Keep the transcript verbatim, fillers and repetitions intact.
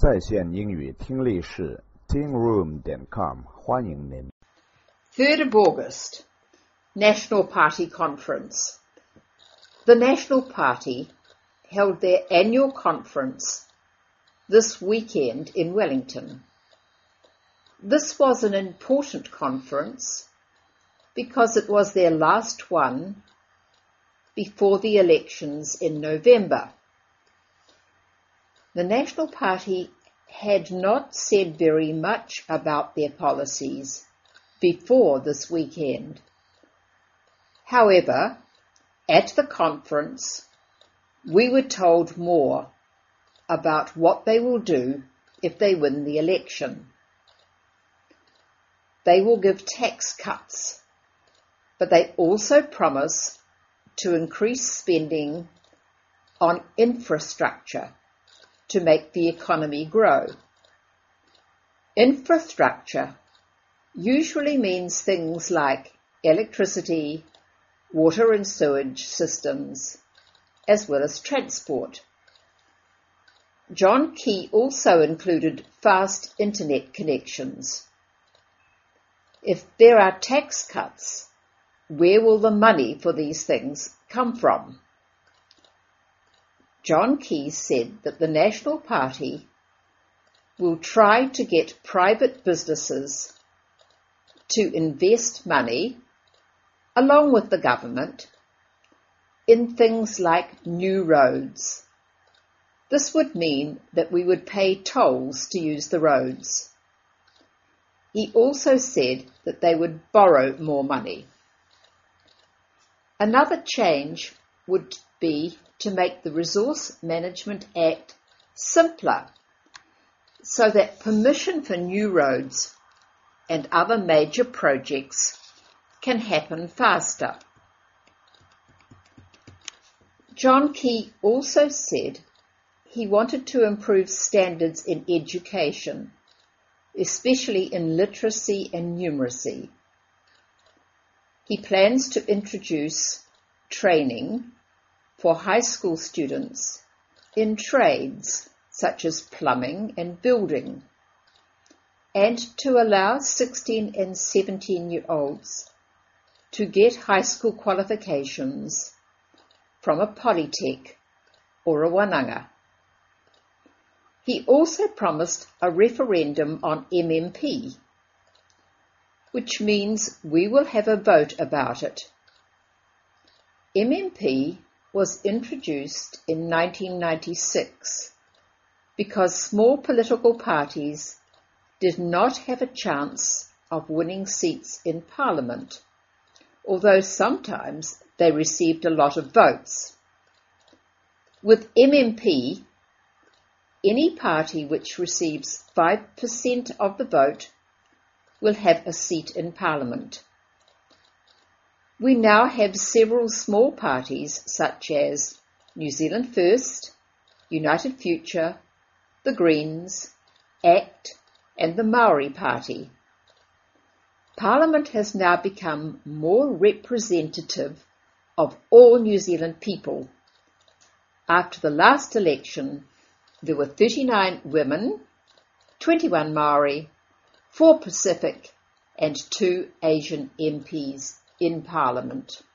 在线英语听力室 teen room 点 com 欢迎您。 third of August, National Party Conference. The National Party held their annual conference this weekend in Wellington. This was an important conference because it was their last one before the elections in November. The National Party had not said very much about their policies before this weekend. However, at the conference, we were told more about what they will do if they win the election. They will give tax cuts, but they also promise to increase spending on infrastructure to make the economy grow. Infrastructure usually means things like electricity, water and sewage systems, as well as transport. John Key also included fast internet connections. If there are tax cuts, where will the money for these things come from? John Key said that the National Party will try to get private businesses to invest money, along with the government, in things like new roads. This would mean that we would pay tolls to use the roads. He also said that they would borrow more money. Another change would be to make the Resource Management Act simpler so that permission for new roads and other major projects can happen faster. John Key also said he wanted to improve standards in education, especially in literacy and numeracy. He plans to introduce training for high school students in trades such as plumbing and building, and to allow sixteen and seventeen-year-olds to get high school qualifications from a polytech or a wananga. He also promised a referendum on M M P, which means we will have a vote about it. M M P was introduced in nineteen ninety-six because small political parties did not have a chance of winning seats in Parliament, although sometimes they received a lot of votes. With M M P, any party which receives five percent of the vote will have a seat in Parliament. We now have several small parties such as New Zealand First, United Future, the Greens, ACT and the Maori Party. Parliament has now become more representative of all New Zealand people. After the last election, there were thirty-nine women, twenty-one Maori, four Pacific and two Asian M Ps in Parliament.